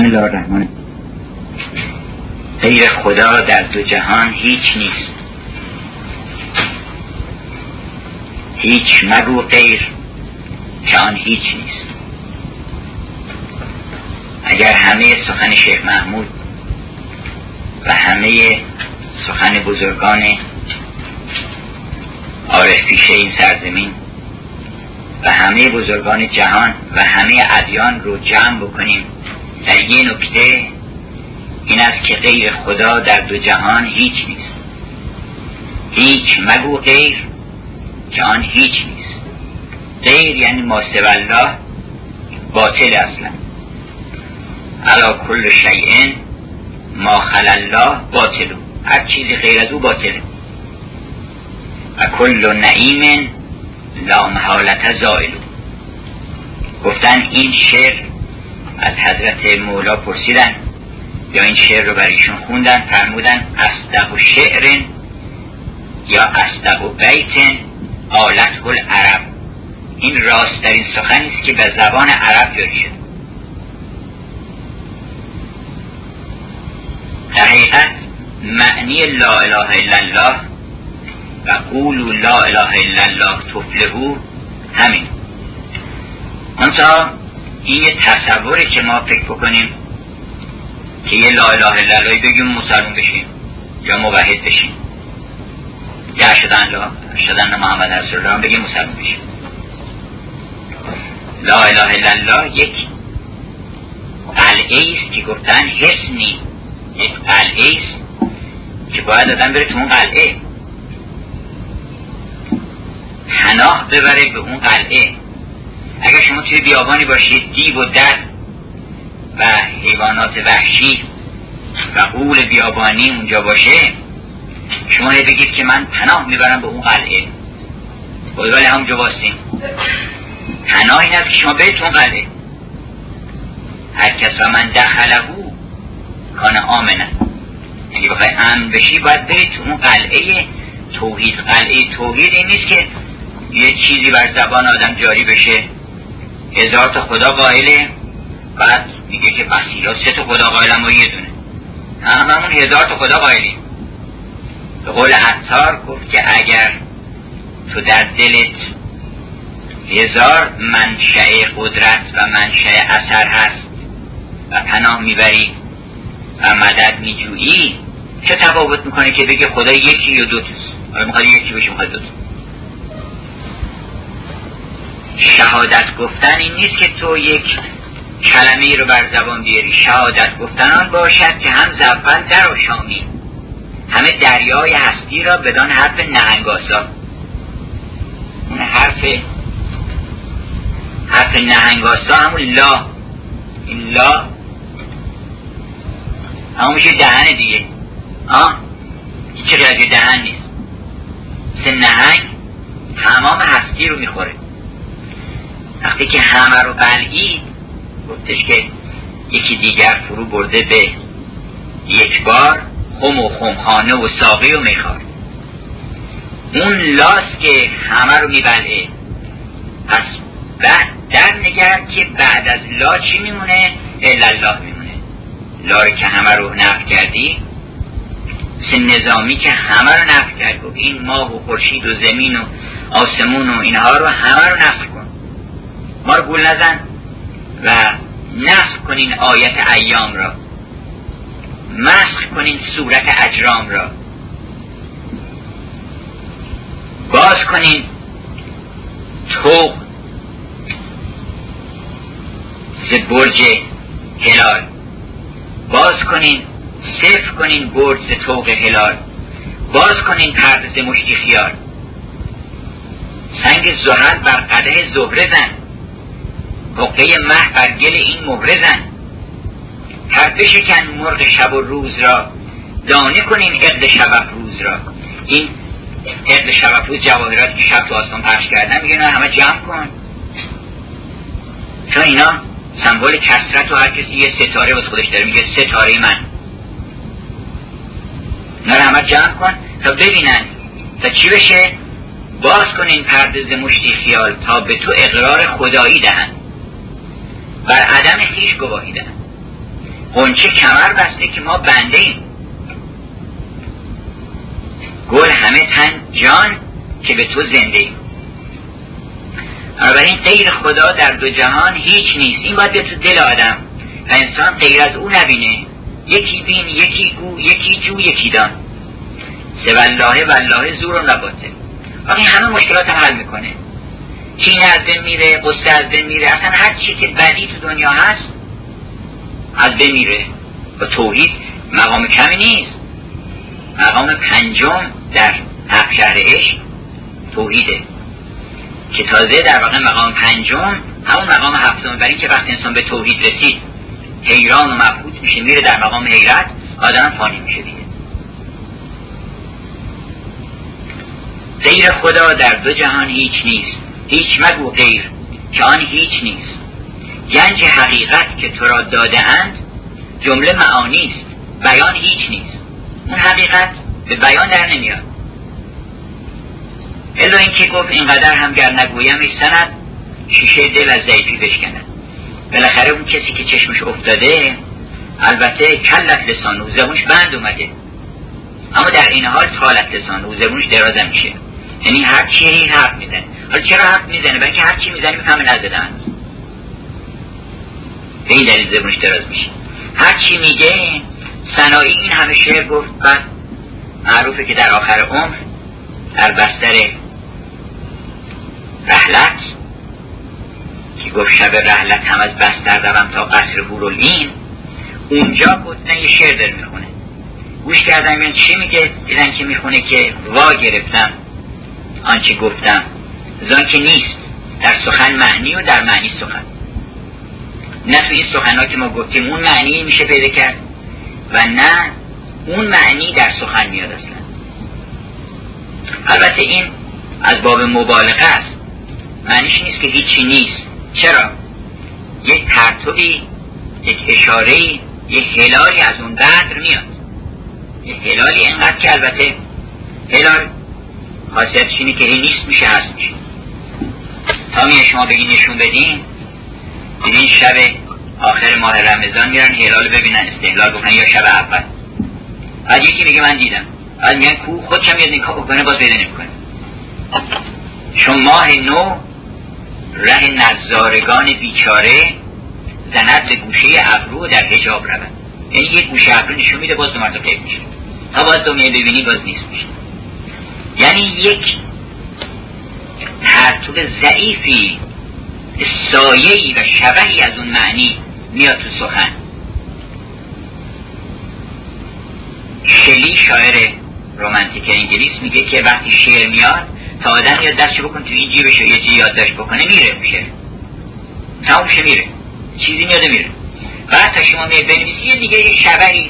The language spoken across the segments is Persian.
الله الرحمن الرحیم. غیر خدا در دو جهان هیچ نیست. هیچ مگو غیر که آن هیچ نیست. اگر همه سخن شیخ محمود و همه سخن بزرگان عارف پیشه این سرزمین و همه بزرگان جهان و همه ادیان رو جمع بکنیم در یه نکته، این است که غیر خدا در دو جهان هیچ نیست. هیچ مگو غیر که آن هیچ نیست. غیر یعنی ما سوی الله باطل اصلا. علی کل شیء ما خلا الله باطل. هر چیزی غیر از او باطله. و کل نعیم لا محالت زائل. گفتن این شعر از حضرت مولا پرسیدن یا این شعر رو برایشون خوندن، فرمودن اصدق شعر یا اصدق بیت آلته العرب. این راست‌ترین سخنی است که به زبان عرب جاری شد. در حقیقت معنی لا اله الا الله و قولوا لا اله الا الله تفلحوا همین. منتها این یه تصوری که ما فکر بکنیم که یه لا اله الا الله بگیم مسلمان بشیم یا موحد بشیم یا اشهد محمد رسول الله بگیم مسلمان بشیم. لا اله الا الله یک قلعه است که گفتن حصنی، یک قلعه است که باید آدم بره تو اون قلعه، پناه ببره به اون قلعه. اگر شما توی بیابانی باشید، دیو و دد و حیوانات وحشی و غول بیابانی اونجا باشه، شما بگید که من پناه میبرم به اون قلعه، ولی همونجا باستیم. پناه این است که شما برید تو اون قلعه. هر کس و من دخلهو کان آمنه. یعنی بخوای امن بشی باید برید تو اون قلعه توحید. قلعه توحید این نیست که یه چیزی بر زبان آدم جاری بشه، 1000 تا خدا قائله، بعد میگه که بسیلا 3 تا خدا قائلم و یه دونه. همون 1000 تا خدا قائلیم. به قول عطار گفت که اگر تو در دلت 1000 منشأ قدرت و منشأ اثر هست و پناه میبری و مدد میجویی، چه تفاوت میکنه که بگه خدا یکی یا دو تاست؟ حالا میخواد یکی بشه، میخواد دو تا. شهادت گفتن این نیست که تو یک کلمه رو بر زبان بیاری. شهادت گفتن آن باشد که هم زول در آشامی همه دریای هستی را بدان حرف نهنگاسا. اون حرف نهنگاسا همون لا، این لا همون میشه دهن دیگه. چه غیر از دهن نیست. مثل نهنگ تمام هستی رو میخوره. وقتی که همه رو بلعید، گفتش که یکی دیگر فرو برده به یک بار خم و خمخانه و ساقی و میخوار. اون لاست که همه رو میبلعه. پس بعد در نگر که بعد از لا چی میمونه؟ الا الله میمونه. لا رو که همه رو نفی کردی، مثل نظامی که همه رو نفی کرد، گفت این ماه و خورشید و زمین و آسمون و اینها رو همه رو نفی کن، ما رو گول نزن و نسخ کنین آیت ایام را، مسخ کنین صورت اجرام را، باز کنین طوق ز برج هلال، باز کنین صفر کنین برج ز طوق هلال، باز کنین پرده ز مشتی خیال. سنگ زحل بر قدح زهره زن، حقه مه بر گل این مهره زن. هر بشکن مرغ شب و روز را، دانه کنین عقد شب افروز را. این عقد شب افروز جواهرات که شب تو آسمان پخش کردن، میگه نه همه جمع کن، چون اینا سمبل کثرت و هر کسی یه ستاره واسه خودش داره، میگه ستاره من. اینا رو همه جمع کن تا ببینن تا چی بشه. باز کنین پرده ز مشتی خیال، تا به تو اقرار خدایی دهن، بر عدم خویش گواهی دهن. غنچه کمر بسته که ما بنده ایم، گل همه تن جان که به تو زنده ایم. بنابراین غیر خدا در دو جهان هیچ نیست. این باید به تو دل آدم و انسان غیر از او نبینه. یکی بین، یکی گو، یکی جو، یکی دان، سوالله والله زور و باطل. این همه مشکلات هم حل میکنه. کینه از بین میره، غصه از بین میره، اصلا هر چی که بدی تو دنیا هست از بین میره. و توحید مقام کمی نیست. مقام پنجم در 7 شهر عشق توحیده که تازه در واقع مقام پنجم همون مقام هفتم، برای اینکه وقتی انسان به توحید رسید حیران و مبهوت میشه، میره در مقام حیرت، آدم فانی میشه دیگه. غیر خدا در دو جهان هیچ نیست، هیچ مگو غیر که آن هیچ نیست. گنج حقیقت که تو را داده اند جمله معانی است، بیان هیچ نیست. اون حقیقت به بیان در نمیاد. الا این که گفت اینقدر هم گر نگویمش سند، شیشه دل از ضعیفی بشکند. بالاخره اون کسی که چشمش افتاده البته کلت لسانو، زبونش بند اومده، اما در این حال طالت لسانو، زبونش دراز میشه. یعنی هر چی حرف میزنه. حالا چرا حرف میزنه؟ برای که هر چی میزنه میفهمه نزدن، به این دلیل زبونش دراز میشه. هر چی میگه سنایی این همه شعر گفت. بعد معروفه که در آخر عمر در بستر رحلت که گفت شب رحلت هم از بستر روم تا قصر هورالعین، اونجا بود نه یه شعر در میخونه. گوش کردم این چی میگه؟ دیدن که میخونه که وا گرفتم آنچه گفتم زان که نیست در سخن معنی و در معنی سخن. نه تو این سخنها که ما گفتیم اون معنی میشه پیدا کرد و نه اون معنی در سخن میاد اصلا. البته این از باب مبالغه است، معنیش نیست که هیچی نیست. چرا؟ یک پرتوی، یک اشاره‌ای، یک هلالی از اون بدر میاد. یک هلالی اینقدر که البته هلال خاصیتش اینه که نیست میشه هست میشه. تا میه شما بگین نشون بدین، دیدین شب آخر ماه رمضان میرن هلال ببینن، استهلال بکنن یا شب اول. بعد یکی میگه من دیدم، بعد میگن کو خودشم یاد نکاح بکنه باز پیدا نمیکنه. چون ماه نو ره نظارگان بیچاره زند به گوشه ابرو در حجاب رود. یعنی یک گوشه ابرو نشون میده باز دو مرتبه غیب میشه، تا باز دو میه ببینی باز نیست میشه. یعنی یک ترتیب ضعیفی، سایه‌ای و شبهی از اون معنی میاد تو سخن. شلی شاعر رمانتیک انگلیس میگه که وقتی شعر میاد تا آدم یاد دستشو بکن تو این جیبش یه چیزی یادداشت بکنه میره میشه تموم شه میره چیزی میاده میره. بعد تا شما میاد بنویسی یه دیگه یک شبهی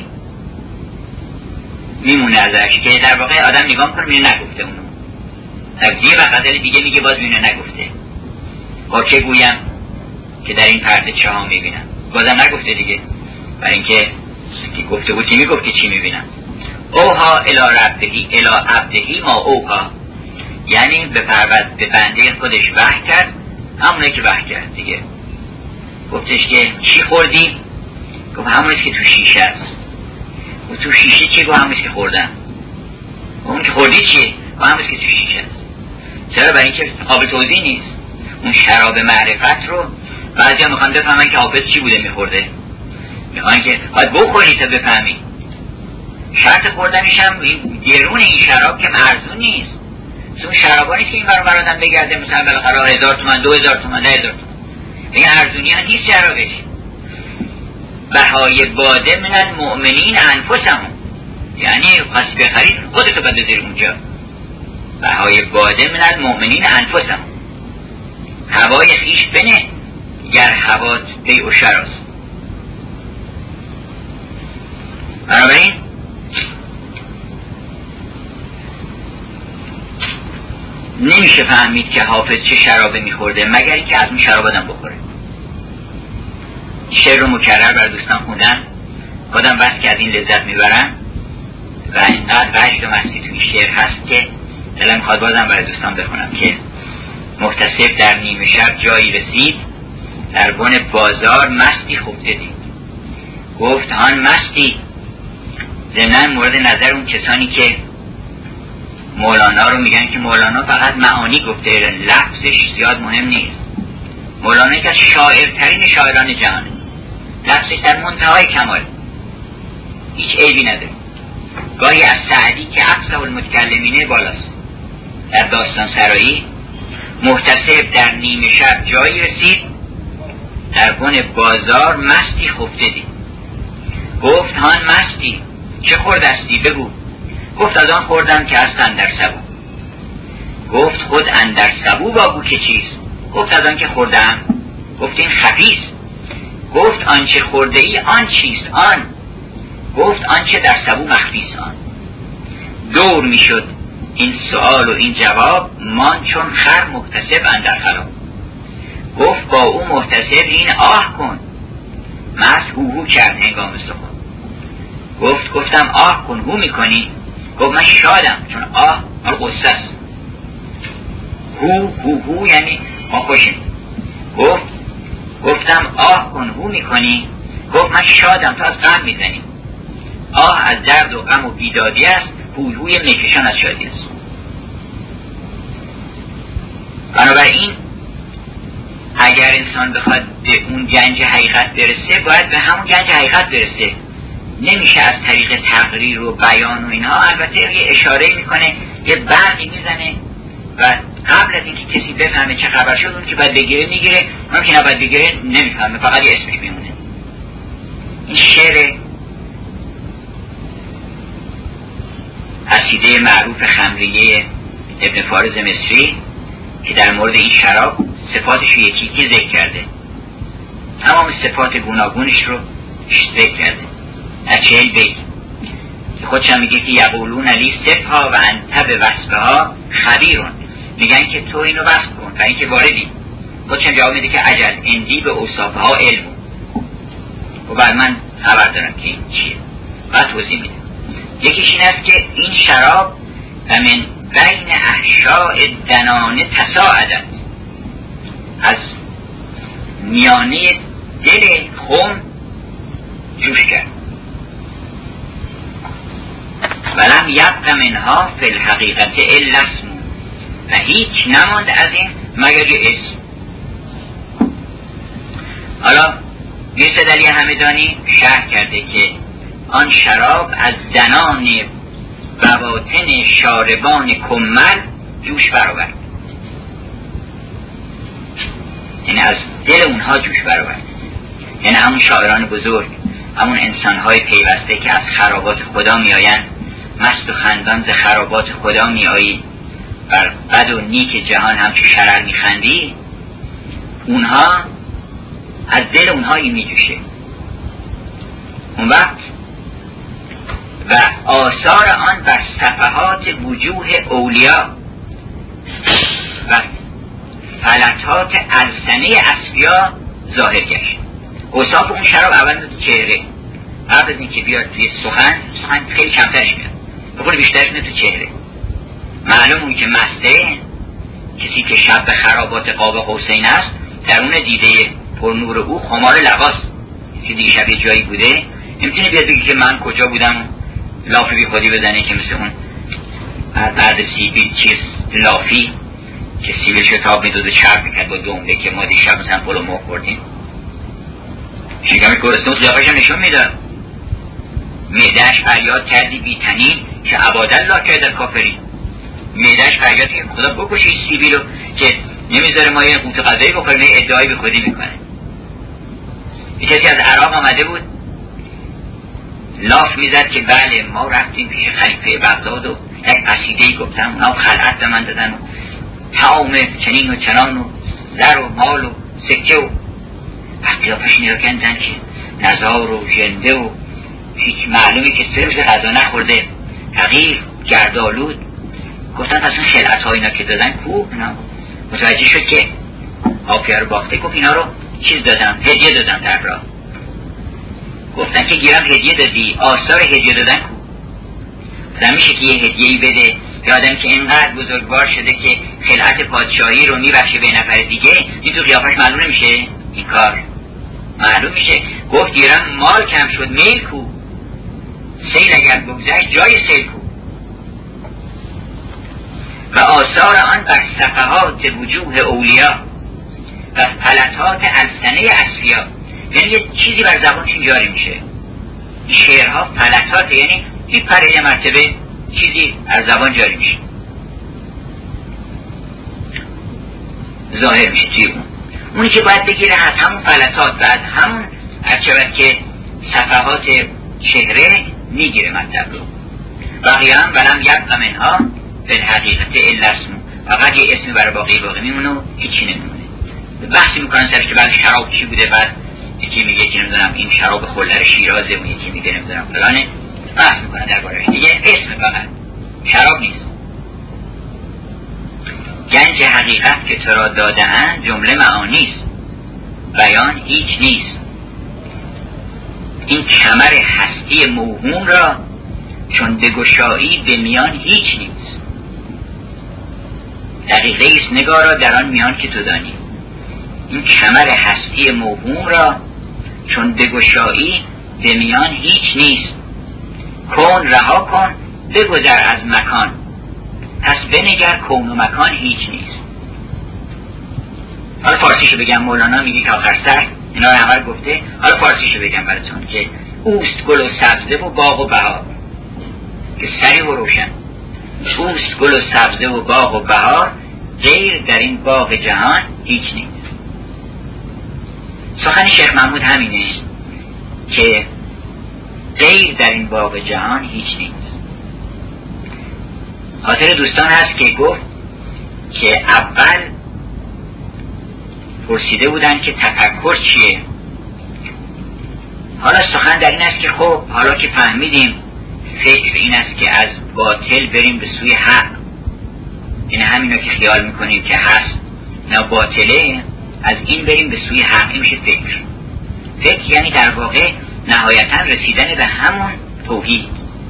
میمونه ازش که در واقع آدم نگاه کنه میره نگفته اونو. تفسیر و غزل دیگه میگه باز میونه نگفته. با چه گویم که در این پرده چه ها میبینم؟ بازم نگفته دیگه، برای اینکه گفته بود که میگفت که چی میبینم. اوها الی ربهی الی عبدهی ما اوها، یعنی به بنده خودش وحی کرد همونه که وحی کرد دیگه. گفتش که چی خوردی؟ گفت همونه که تو شیشه است. و تو شیشه چی؟ گفت همونه که خوردم. اون که خوردی چی؟ گفت همونه که تو شیشه است. چرا؟ برای اینکه قابل توضیح نیست. اون شراب معرفت رو بعضی ها میخوان بفهمن که حافظ چی بوده میخورده، میخوان که باید بخوری تا بفهمی. شرط خوردنش هم گرون این شراب که ارزون نیست. اون شرابا نیست که این برای آدم بگرده مثلا بالاخره 1000 تومان 2000 تومان 1000 تومان، این ارزونی ها نیست شرابش. بهای باده من المؤمنین انفسهم، یعنی پس بخرید خودتو باید بذاری اونجا. بهای باده من المؤمنین انفسهم، هوای خیش بنه گر هوات بیع و شراست. بنابراین نمیشه فهمید که حافظ چه شرابه میخورده مگر اینکه از اون شراب آدم بخوره. شعر رو مکرر برای دوستان خوندن، خودم بس که از این لذت میبرم و اینقدر وجد و مستی توی شعر هست که دلم میخواد بازم برای دوستان بخونم که محتسب در نیمه شب جایی رسید، در بن بازار مستی خوب دید. گفت آن مستی. ضمن مورد نظر اون کسانی که مولانا رو میگن که مولانا فقط معانی گفته، لفظش زیاد مهم نیست. مولانا یکی از شاعرترین شاعران جهانه، لفظش در منتهای کمال، هیچ عیبی نداره. گاهی از سعدی که افصح المتکلمینه بالاست، در داستان سرایی محتسب در نیمه شب جایی رسید، در بن بازار مستی خفته دید. گفت هان مستی، چه خوردستی بگو؟ گفت از آن خوردم که هست اندر سبو. گفت خود اندر سبو بابو که چیست؟ گفت از آن که خوردم. گفت این خفیست. گفت آنچه خورده ای آن چیست؟ آن. گفت آنچه در سبو مخفیست آن. دور می شد این سؤال و این جواب، مان چون خر محتسب اندر خراب. گفت با او محتسب این آه کن، مست هو کرد هنگام سخن. گفتم آه کن، هو میکنی؟ گفت من شادم، چون آه مال غصه است. هو یعنی ما خوشیم. گفتم آه کن، هو میکنی؟ گفت من شادم، تو از غم میزنی. آه از درد و غم و بیدادی است، هوی میکشان از شادی است. بنابراین اگر انسان بخواد به اون گنج حقیقت برسه، باید به همون گنج حقیقت برسه. نمیشه از طریق تقریر و بیان و اینها. البته یه اشاره میکنه، یه برقی میزنه و قبل از اینکه کسی بفهمه چه خبر شد، اون که باید بگیره میگیره، اون که نباید بگیره نمیفهمه، فقط یه اسمش میمونه. این شعر قصیده معروف خمریه ابن فارض مصری که در مورد این شراب صفاتش رو یکی یکی ذکر کرده، تمام صفات گوناگونش رو ذکر کرده در 40 بیت که خودش هم میگه که یقولون علی صفها و انت به وصفها خبیرون، میگن که تو اینو وصف کن و اینکه واردی. خودش هم جواب میده که عجل اندی به اوصافها علم، و بر من خبر دارم که این چیه. بعد توضیح میده. یکیش این است که این شراب و من بین احشاء دنانه تصاعدت، از میانه دل خم جوش کرد. ولم یبق منها فی الحقیقت الا اسم، و هیچ نماند از این مگر یه اسم. حالا میرزا علی همدانی شرح کرده که آن شراب از دنان بواطن شاربان کمل جوش برآورد، یعنی از دل اونها جوش برآورد. یعنی همون شاعران بزرگ، همون انسانهای پیوسته که از خرابات خدا می آیند، مست و خندان ز خرابات خدا می آیی، بر بد و نیک جهان هم چو شرر می خندی، اونها از دل اونها این می جوشه. اون وقت و آثار آن بر صفحات وجوه اولیا و فلتات السنه اصفیا ظاهر گشت. اوصاف اون شراب اول تو چهره، قبل از اینکه بیاد توی سخن خیلی کمترش میاد، بخوری بیشترش میاد تو چهره. معلوم اون که مسته، کسی که شب به خرابات قاب حسین است، درون دیده پرنور او خمار لباس که دیشب یه جایی بوده، نمیتونه بیاد بگی که من کجا بودم، لافی بی خودی بزنه که مثل اون بعد سیبیل چیز لافی که سیبیل شتاب میدود و چرب میکرد با دنبه که ما دیشب مثلا پلو مخ خوردیم. شنگامی گرسنه قیافش هم نشون میداد. معده‌اش فریاد کردی بی تنین که عبادالله که در کافری. معده‌اش فریاد که خدا بکشی سیبیل رو که نمیذاره ما یه قوت غذایی بخوریم، یه ادعایی به خودی میکنه. یه کسی از عراق آمده بود، لاف میزد که بله ما رفتیم پیش خلیفه بغداد و یک قصیده‌ای گفتم، اونا خلعت به من دادن و طعام چنین و چنان و زر و مال و سکه و قیافش نگاه کردن که نزار و ژنده و هیچ معلومه که 3 روز غذا نخورده، فقیر گردآلود. گفتن پس این خلعت‌ها اینا که دادن کو؟ اینا متوجه شد که حافیه رو باخته. گفت اینا رو چیز دادم، هدیه دادم در راه. گفتن که گیرم هدیه دادی، آثار هدیه دادن کو؟ میشه که یه هدیه‌ای بده به آدم که اینقدر بزرگوار شده که خلعت پادشاهی رو میبخشه به نفر دیگه، این تو قیافش معلوم نمیشه؟ این کار معلوم میشه. گفت گیرم مال کم شد میل کو، سیل اگر بگذشت جای سیل کو. و آثار آن بر صفحات وجوه اولیا و فلتات السنه اصفیا. یعنی یه چیزی بر زبانشون جاری میشه. این شعرها فلتات، یعنی میپره یه مرتبه چیزی از زبان جاری میشه، ظاهر میشه توی اونی که باید بگیره از همون فلتات و از همون هرچود که صفحات چهره میگیره مطلب رو. بقیه هم ولم یبق منها بالحقیقت الا اسم، فقط یه اسمی برای باقی میمونه و هیچی نمیمونه. بحثی میکنن سرش که بعد شراب چی بوده، بعد یکی میگه که نمیدونم این شراب خلر شیرازه و یکی میگه نمیدونم فلانه، بحث میکنن درباره‌اش دیگه. اسم فقط، شراب نیست. گنج حقیقت که تو را داده‌اند جمله معانیست، بیان هیچ نیست. این کمر هستی موهوم را چون بگشایی به میان هیچ نیست. دقیقه است نگارا در آن میان که تو دانی. این کمر هستی موهوم را چون بگشایی به میان هیچ نیست. کون رها کن بگذر از مکان، پس بنگر کون و مکان هیچ نیست. حالا فارسیشو بگم، مولانا میگه که آخر سر اینا رو همه رو گفته، حالا فارسیشو بگم براتون که اوست گل و سبزه و باغ و بهار، که سریع و روشن. اوست گل و سبزه و باغ و بهار، غیر در این باغ جهان هیچ نیست. سخن شیخ محمود همینه که غیر در این باغ جهان هیچ نیست. خاطر دوستان هست که گفت که اول پرسیده بودن که تفکر چیه. حالا سخن در این است که خب حالا که فهمیدیم فکر این است که از باطل بریم به سوی حق، این همینا که خیال میکنیم که هست نه باطله، از این بریم به سوی حق، این میشه فکر. فکر یعنی در واقع نهایتا رسیدن به همون توحید.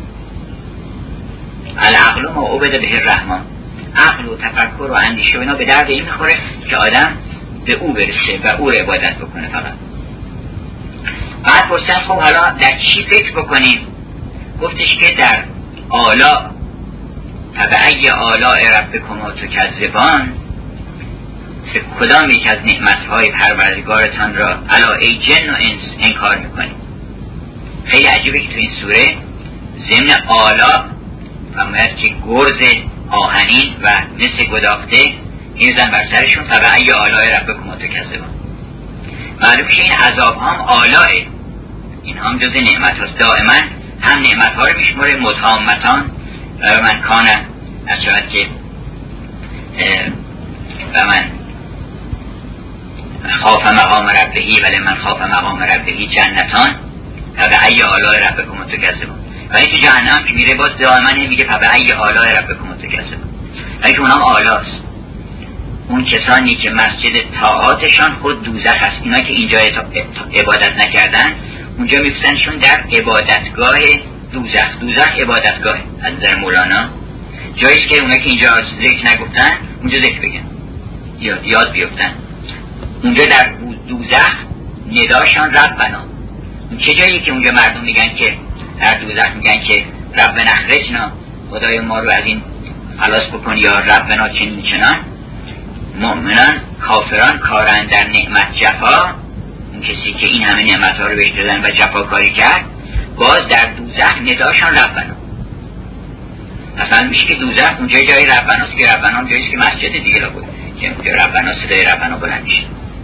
العقل ما عبد به الرحمن، عقل و تفکر و اندیشه و اینا به درد این میخوره که آدم به او برسه و او رو عبادت بکنه فقط. بعد پرسیدن خب حالا در چی فکر بکنیم؟ گفتش که در آلا، فبأی آلاء ربکما تکذبان، که کدام یک از نعمتهای پروردگارتان را علی ای جن و انس انکار میکنیم. خیلی عجیبه که تو این سوره ضمن آلا فرماید که گرز آهنین و مثل گداخته میزن بر سرشون، فبأی آلاء ربکما تکذبان. معلوم که این عذاب هم آلاه، این هم جز نعمت هست. دائما هم نعمت ها رو میشموره متامتان و من کانه از شاید که و من خاف مقام ربهی ولی من خاف مقام ربهی جنتان فبأی آلاء ربکما تکذبان. و این تو جهنم که میره باز دائما میگه فبأی آلاء ربکما تکذبان. و این که اونام آلاست. اون کسانی که مسجد طاعاتشان خود دوزخ است. اینا که اینجا عبادت نکردن اونجا میفسنشون در عبادتگاه دوزخ. دوزخ عبادتگاه از نظر مولانا جاییست که اونا که اینجا ذکر نگفتن اونجا ذکر بگن، یاد بیفتن. اونجا در دوزخ نداشان ربنا. اون چه جایی که اونجا مردم میگن که در دوزخ میگن که ربنا اخرجنا، خدای ما رو از این خلاص بکن، یا ربنا چنین چنان. مؤمنان کافران کارن در نعمت جفا، اون کسی که این همه نعمت ها رو بهش دادن و جفا کاری کرد باز در دوزخ نداشان ربنا. مثلا میشه که دوزخ اونجا جای ربناست که ربنا هم جاییست که مسجد دیگه را بود که اونجا ربنا صدای ربنا بلند میشه.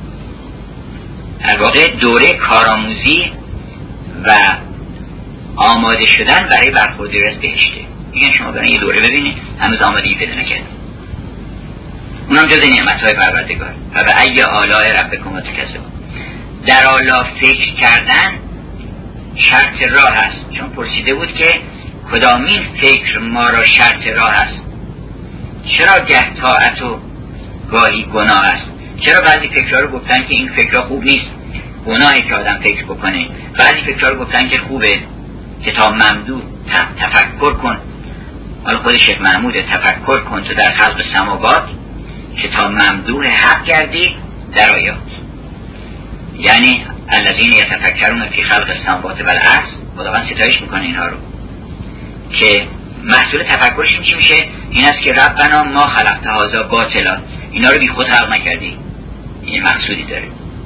در واقع دوره کارآموزی و آماده شدن برای برخورد از بهشته. میگن شما برای یه دوره ببینید هنوز آمادگی پیدا نکردید. اونم جز نعمت‌های پروردگار. فبأی آلاء ربکما تکذبان. در آلا فکر کردن شرط راه است، چون پرسیده بود که کدامین فکر ما را شرط راه است. چرا گه طاعت و گاهی گناه است؟ چرا بعضی فکرها رو گفتن که این فکرها خوب نیست، گناهی که آدم فکر بکنه؟ بعضی فکرها رو گفتن که خوبه، کتاب ممدوح، تفکر کن. حالا خود شیخ محمود تفکر کن تو در خلق سماوات، کتاب ممدوح حق گردی در آیات. یعنی الذین یتفکرون فی خلق السماوات والارض، خداوند ستایش میکنه اینها رو که محصول تفکرشون چی میشه؟ این است که ربنا ما خلقت هذا باطلا، اینا رو بی خود خلق نکردی. این مقصودی داره.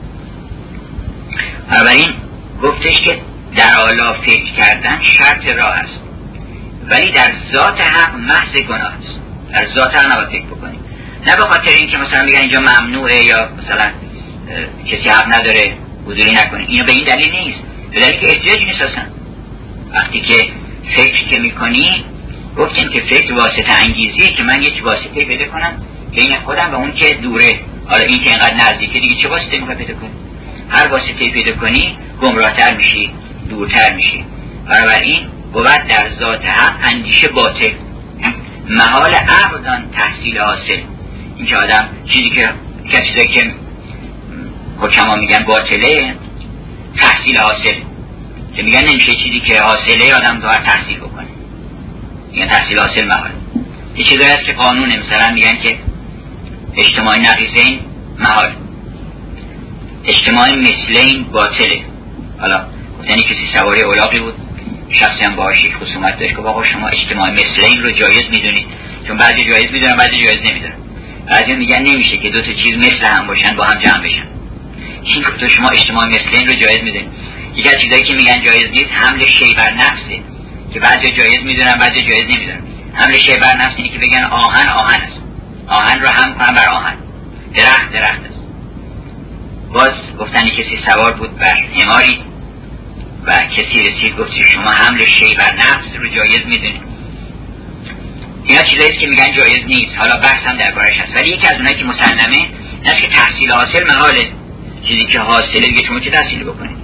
بنابراین گفتش که در اعلی فکر کردن شرط راه است، ولی در ذات حق محض گناه است. در ذات حق نباید فکر بکنی، نه به خاطر اینکه مثلا میگن اینجا ممنوعه یا مثلا کسی حق نداره حضوری نکنه. اینو به این دلیل نیست، به دلیل که احتیاجی نیست اصلا. وقتی که فکر که میکنی، گفتیم که فکر واسطه انگیزیه که من یک واسطه پیدا کنم بین خودم و اون که دوره. حالا این که اینقدر نزدیکه دیگه چه واسطه میخوای پیدا کنی؟ هر واسطه پیدا کنی گمراهتر میشی، دورتر میشی. بنابراین بود در ذات حق اندیشه باطل، محال عقدان تحصیل حاصل. این که آدم چیزی که چیزایی که حکما میگن باطله تحصیل حاصل، که میگن نمیشه چیزی که حاصله آدم باید تحصیل بکنه، میگن تحصیل حاصل محال. یه چیزایی هست که قانونه، مثلا میگن که اجتماع نقیضین محال، اجتماع مثلین باطله. حالا یعنی کسی سواری اولاقی بود، شخصی هم باهاش یک خصومت داشت که آقا شما اجتماع مثلین رو جایز میدونید؟ چون بعضی جایز میدونن بعضی جایز نمیدونن. بعضی میگن نمیشه که دو تا چیز مثل هم باشن با هم جمع بشن. این تو شما اجتماع مثلین رو جایز میدونید. یکی از چیزایی که میگن جایز نیست حمل شی بر نفسه، که بعضی جایز میدونن بعضی جایز نمیدونن. حمل شی بر نفس اینه که بگن آهن آهن است، آهن رو هم کنن بر آهن، درخت درخت است. باز گفتن کسی سوار بود بر حماری و کسی رسید گفت شما حمل شی بر نفس رو جایز میدونید. اینا چیزایی که میگن جایز نیست. حالا بحث هم دربارش هست، ولی یکی از اونایی که مسلمه این است که تحصیل حاصل محاله. چیزی که حاصله دیگه شما چه تحصیل بکنید؟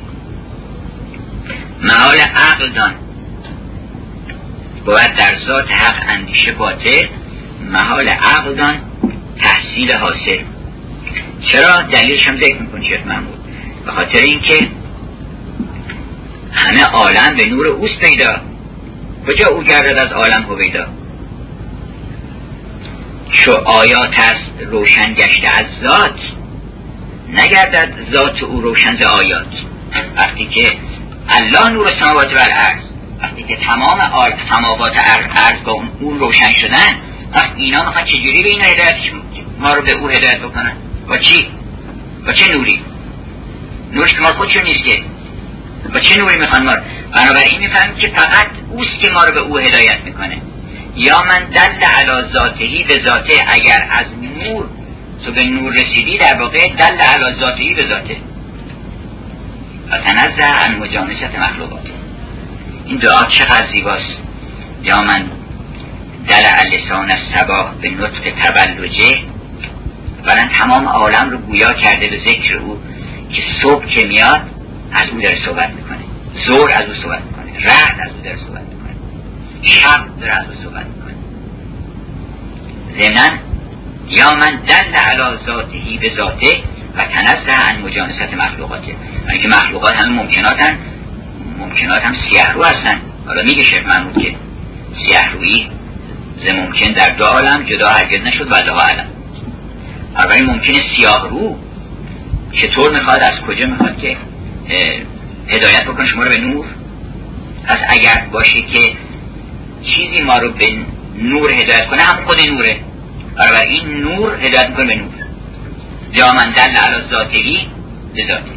محال عقل دان باید در ذات حق اندیشه باطل، محال عقل دان تحصیل حاصل. چرا؟ دلیلش هم ذکر میکنی شیخ محمود. به خاطر اینکه همه عالم به نور اوست پیدا، کجا او گردد از عالم هویدا. چو آیات است روشن گشته از ذات، نگردد ذات او روشن ز آیات. وقتی که الله نور سماوات و الارض، وقتی که تمام سماوات ارض با اون روشن شدن، وقتی اینا میخوان چجوری به این هدایت ما رو به او هدایت بکنن؟ با چی؟ با چه نوری؟ نورش که ما خودشون نیست که، با چه نوری میخوان ما رو؟ بنابراین میفهمیم که فقط اوست که ما رو به او هدایت میکنه. یا من دل علی ذاتهی به ذاته، اگر از نور تو به نور رسیدی در واقع دل علی ذاتهی به ذاته و تنزه عن مجانست مخلوقات. این دعا چقدر زیباست. یا من دل لسان الصباح به نطق تبلجه، اولا تمام عالم رو گویا کرده به ذکر او که صبح که میاد از او داره صحبت میکنه، ظهر از او صحبت میکنه، رعد از او داره صحبت میکنه، شب داره از او صحبت میکنه. ضمناً یا من دل علی ذاتهی به ذاته و تنزه عن مجانست مخلوقاته، یعنی که مخلوقات هم ممکنات هم سیاه رو هستن. حالا میگه شیخ محمود که سیاه رویی ز ممکن در دو عالم جدا هرگز نشد و الله اعلم. اولی ممکنه سیاه رو چطور میخواد، از کجا میخواد که هدایت بکنه شما رو به نور؟ پس اگر باشه که چیزی ما رو به نور هدایت کنه هم خود نوره، برای این نور هدایت میکنه به نور. یا من دل علی ذاتهی به ذاته.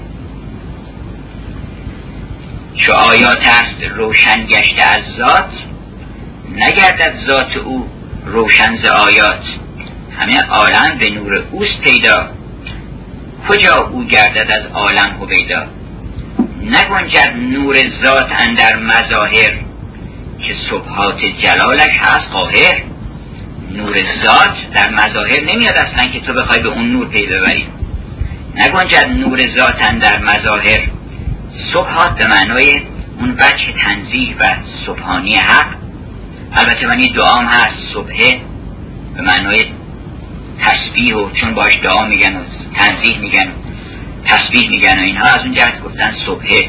چو آیات است روشن گشته از ذات، نگردد ذات او روشن ز آیات. همه عالم به نور اوست پیدا، کجا او گردد از عالم هویدا. نگنجد نور ذات اندر مظاهر، که سبحات جلالش هست قاهر. نور ذات در مظاهر نمیاد اصلا که تو بخوای به اون نور پی ببری. نگنجد نور ذات اندر مظاهر. سبحات به معنای اون وجه تنزیه و سبحانی حق. البته من این دعام هست صبحه به معنای تسبیح، و چون باش دعا میگن و تنزیه میگن و تسبیح میگن و اینها، از اون جهت گفتن صبحه.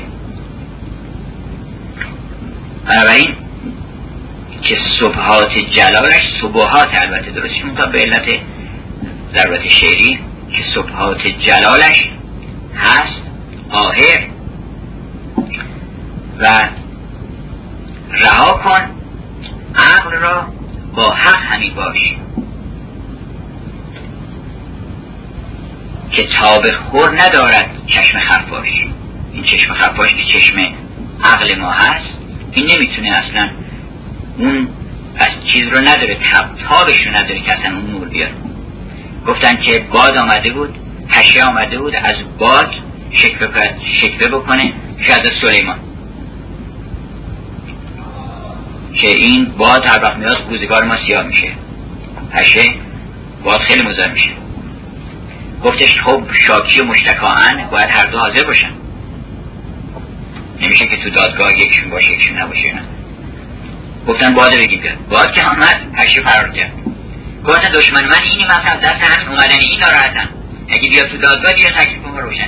بنابراین که صبحات جلالش صبحات، البته درستشون تا به علت ضرورت شعری، که صبحات جلالش هست قاهر و رها کن عقل را با حق همی باش که تاب خور ندارد چشم خفاش. این چشم خفاش که چشم عقل ما هست، این نمیتونه اصلا اون از چیز رو نداره، تابش رو نداره که اصلا اون نور بیاد. گفتن که باد آمده بود، پشه آمده بود از باد شکوه بکنه شهزاده سلیمان، که این باد هر وقت میاد روزگار ما سیاه میشه، پشه باد خیلی مضر میشه. گفتش خب شاکی و مشتکاهن باید هر دو حاضر باشن، نمیشه که تو دادگاه یکشون باشه یکشون نباشه. نه، گفتن باد بگید بیاد. باد که آمد، پشه فرار کرد. گفتن دشمن من اینی، مثلا دست همین اومدن این ناراحتم، اگه بیاد تو دادگاه دیگه تکلیف ما روشن.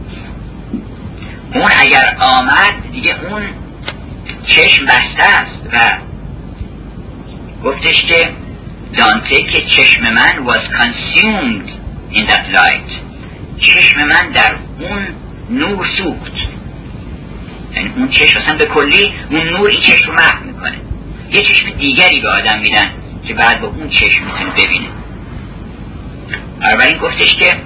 اون اگر آمد دیگه اون چشم بسته است و گفتش که دانته که چشم من was consumed in that light، چشم من در اون نور سوخت. یعنی اون چشم اصلا به کلی اون نور این چشم رو محو میکنه، یه چشم دیگری به آدم میدن که بعد با اون چشم میتونه ببینه. بنابراین گفتش که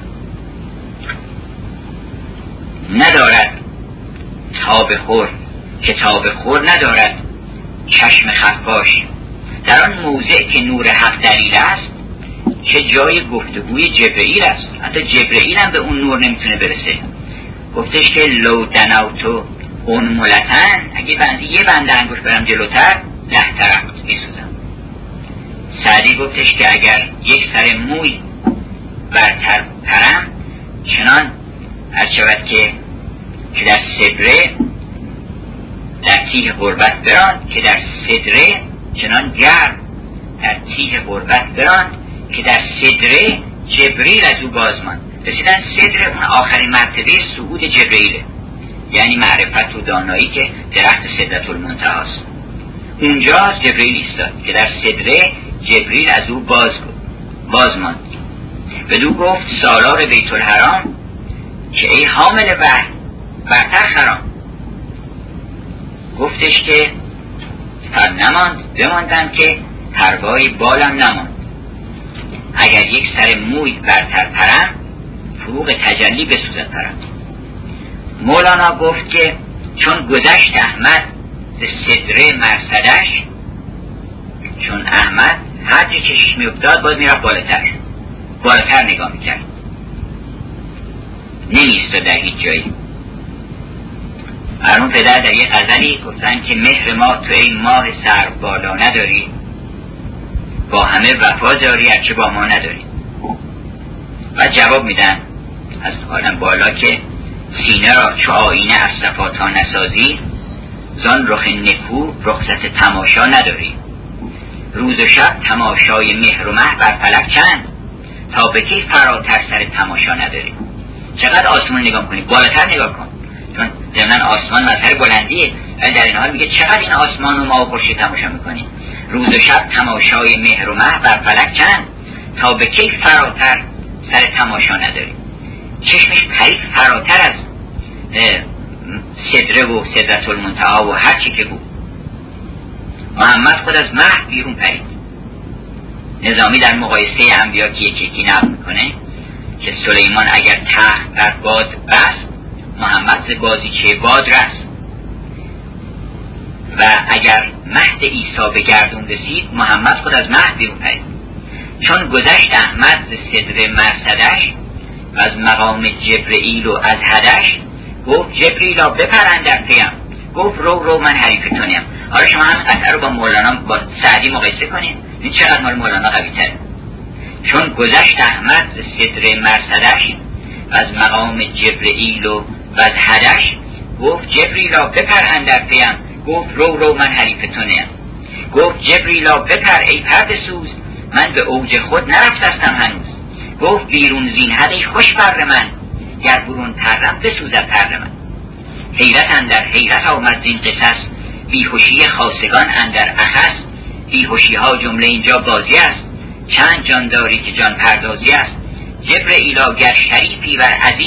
ندارد تاب خور که تاب خور ندارد چشم خفاش. در آن موضع که نور حق دلیل است، چه جای گفتگوی جبرئیل است. حتی جبرئیل هم به اون نور نمیتونه برسه. گفتش که لو دنوتو اون ملتن، اگه یه بنده انگوش برم جلوتر لحترقت میسوزم. سعدی گفتش که اگر یک سر موی برتر پرم چنان هر شود که در صدره در تیه غربت براند، که در صدره چنان گرم در تیه غربت براند که در صدره جبریل از او بازمان. رسیدن صدره اون آخرین مرتبه صعود جبریله، یعنی معرفت و دانایی که درخت سدرة المنتهی است. اونجا جبریل ایستاد که در صدره جبریل از او بازمان. بدو گفت سالار بیت الحرام که ای حامل برتر خرام. گفتش که پر نماند بماندم که پروای بالم نماند. اگر یک سر موی برتر پرم فروغ تجلی بسوزد پرم. مولانا گفت که چون گذشت احمد ز صدره مرصدش، چون احمد هر جا چشش می افتاد باز میرفت بالاتر نگاه میکرد، نمیستاد در هیچ جایی. مرحوم پدر در یه غزلی گفتن که مهر ما تو ای ماه سر بالا نداری، با همه وفا داری هرچه با ما نداری. و جواب میدن از آدم بالا که سینه را چو آینه از صفا تا نسازی، زان رخ نکو رخصت تماشا نداری. روز و شب تماشای مهر و مه بر فلک چند، تا به کی فراتر سر تماشا نداری. چقدر آسمان نگاه کنی، بالاتر نگاه کن، چون ضمن آسمان مظهر بلندیه، ولی در این حال میگه چقدر این آسمان و ما و خورشید تماشا میکنی. روز و شب تماشای مهر و مه بر فلک چند، تا به کی فراتر سر تماشا نداری. چشمش پرید فراتر از صدره و سدرة المنتهی و هر چی که بود. محمد خود از مهد بیرون پرید. نظامی در مقایسه انبیا که یکی نقل میکنه که سلیمان اگر تخت بر باد بست، محمد ز بازیچه باد رست. و اگر مهد عیسی به گردون رسید، محمد خود از مهد بیرون پرید. چون گذشت احمد ز صدر مرصدش، و از مقام جبرئیل و از حدش، گفت جبریلا بپر اندر پیم، گفت رو من حریف تو نیم. حالا شما هم قطعه رو با مولانا با سعدی مقایسه کنید، این چقدر مال مولانا قوی تره. چون گذشت احمد ز صدر مرصدش، و از مقام جبرئیل و از حدش، گفت جبریلا بپر اندر پیم، گفت رو من حریف تو نیم. گفت جبریلا بپر ای پرده سوز، من به اوج خود نرفتستم هنوز. گفت بیرون زین حد ای خوش بر من، گر برون پرم بسوزد پر من. حیرت اندر حیرت آمد زین قصص، بیهوشی خاصگان اندر اخص. بیهوشی ها جمله اینجا بازی است، چند جان داری که جان پردازی است. جبرئیلا گر شریفی و عزیز